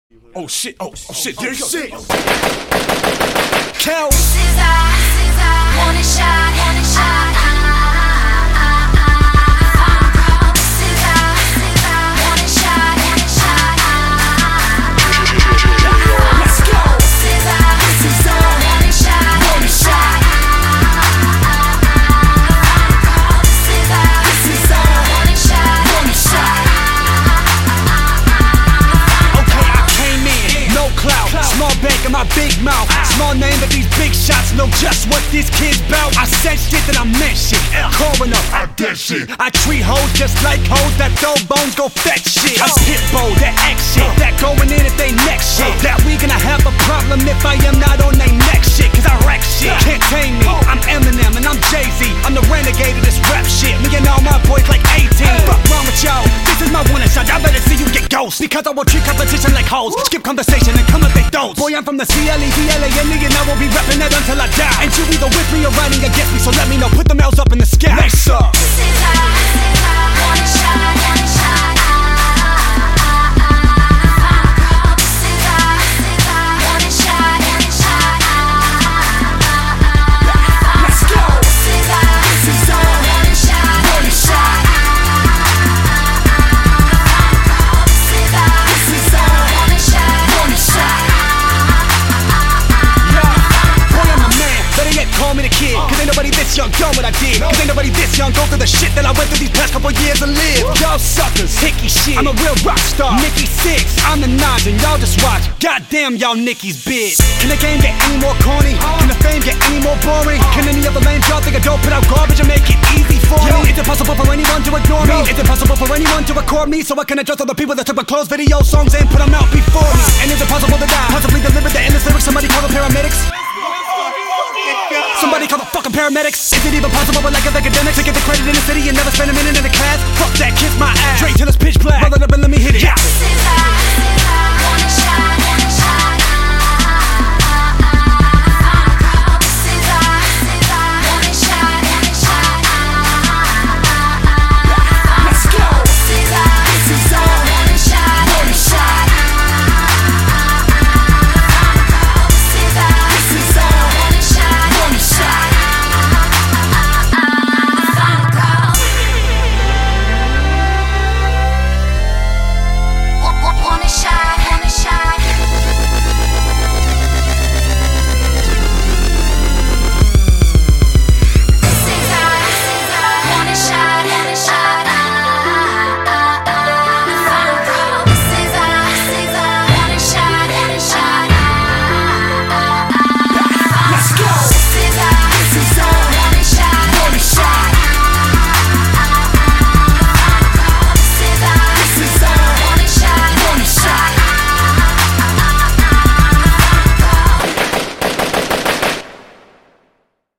Oh shit, oh shit, there you go. Shit. Kel. This is our one shot, one shot. This is our one shot, one shot. Let's go. This is our one shot, one shot. This is our one shot, one shot. Okay, I came in, no clout, small bank in my big mouth, small name but these big shots know just what this kid's bout. I said shit that I meant shit, coroner, I dead shit. I treat hoes just like hoes that throw bones go fetch shit. I'm Pitbull, that X shit, that going in at they next shit. That we gonna have a problem if I am not on they next shit, cause I wreck shit. Can't tame me, I'm Eminem and I'm Jay-Z. I'm the renegade of this rap shit. Me and all my boys like 18. Fuck wrong with y'all, this is my one shot. Y'all better see you get ghost, because I will treat competition like hoes. Skip conversation and come up they don't. Boy, I'm from the CLE-DLA-N-E and I will be reppin' that until I die. And you either with me or riding against me, so let me know. Put them L's up in the sky. Next up. This is our one shot, one shot. This is our one shot, one shot. Let's go. This is our one shot, one shot. This is our one shot, one shot. Boy, I'm the man, better yet call me the kid. Cause ain't nobody this young done what I did. Cause ain't nobody this young go through the shit that I went through these past couple years and live. Y'all suckers, hickey shit, I'm a real rock star. Nikki 6, I'm the Nas and y'all just watch. Goddamn y'all Nicki's bitch. Can the game get any more corny? Can the fame get any more boring? Can any other lame y'all think I don't put out garbage and make it easy for me? Is it possible for anyone to ignore me? Is it possible for anyone to record me so I can address all the people that took my clothes, video, songs and put them out before me? And is it possible to die? Possibly deliver the endless lyrics, somebody call the paramedics? Somebody call the fucking paramedics. Is it even possible with lack of academics to get the credit in the city and never spend a minute in the class? Fuck that, kiss my ass. Straight till it's pitch black. Roll it up and let me hit it. Yeah. This is